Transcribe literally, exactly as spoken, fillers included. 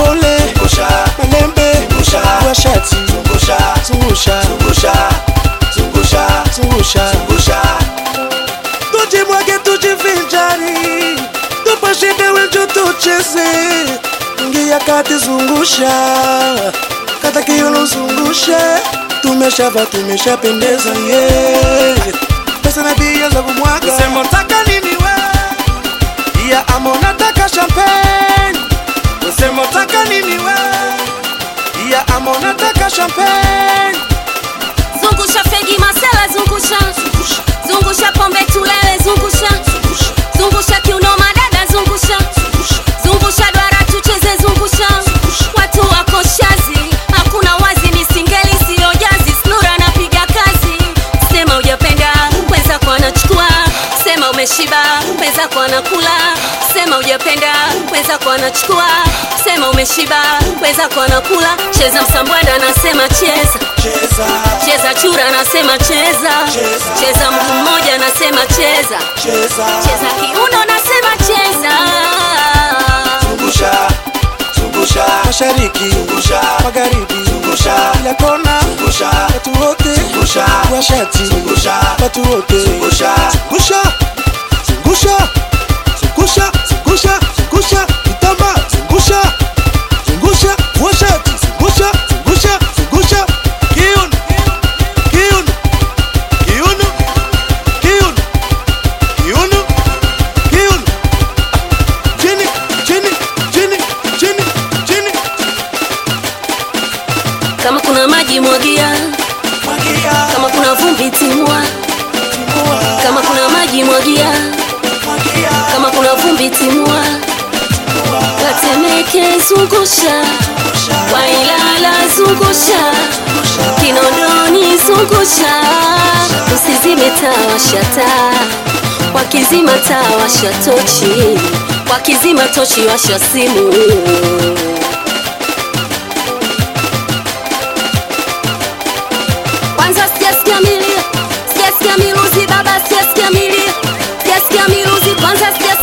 pole, zungusha, malembe, zungusha, washati, zungusha, zungusha, zungusha, zungusha, zungusha, zungusha. tujimwage tujivinjari, tupashinde wenjo tucheze, ingia kati zungusha, kata kiuno zungusha, tumeshava tumeshapendeza yeah. Pesa na bia za kumwaga, Usema unataka nini we? ya ama unataka champagne, Usema unataka nini we? ya ama unataka champagne. Zungusha fegi masela zungusha, zungusha pombe tulewe zungusha, zungusha kiuno madada zungusha, zungusha duara tucheze zungusha. Watu wako shazi, hakuna wazi, ni singeli sio jazi, snura napiga kazi. Sema hujapenda, weza kwa anachukua, sema umeshiba, weza kwa anakula. Sema hujapenda, weza kwa anachukua, sema umeshiba, weza kwa anakula. Cheza msambwanda nasema cheza, Cheza, cheza chura nasema cheza, cheza mguu mmoja nasema cheza, cheza, cheza kiuno nasema cheza. Zungusha, zungusha, mashariki, zungusha, magharibi, zungusha, kila kona, zungusha, watu wote, zungusha, washati, zungusha, watu wote, zungusha, zungusha, zungusha, zungusha, zungusha, zungusha, kitamba, zungusha, zungusha, washati, zungusha, zungusha, zungusha, kiuno, kiuno, kiuno, kiuno, kiuno, kiuno, chini, chini, chini, chini, chini, Kama kuna maji mwagia, mwagia, kama kuna vumbi timua, timua, kama kuna maji mwagia, mwagia, kama kuna vumbi timua. Katemeke zungusha, Wailala zungusha, Kinondoni zungusha. Usizime taa washa taa, wakizima taa washa tochi, wakizima tochi washa simu. Kwanza sijasikia milio, sijasikia miluzi baba, sijasikia milio, sijasikia miluzi. Kwanza sijasikia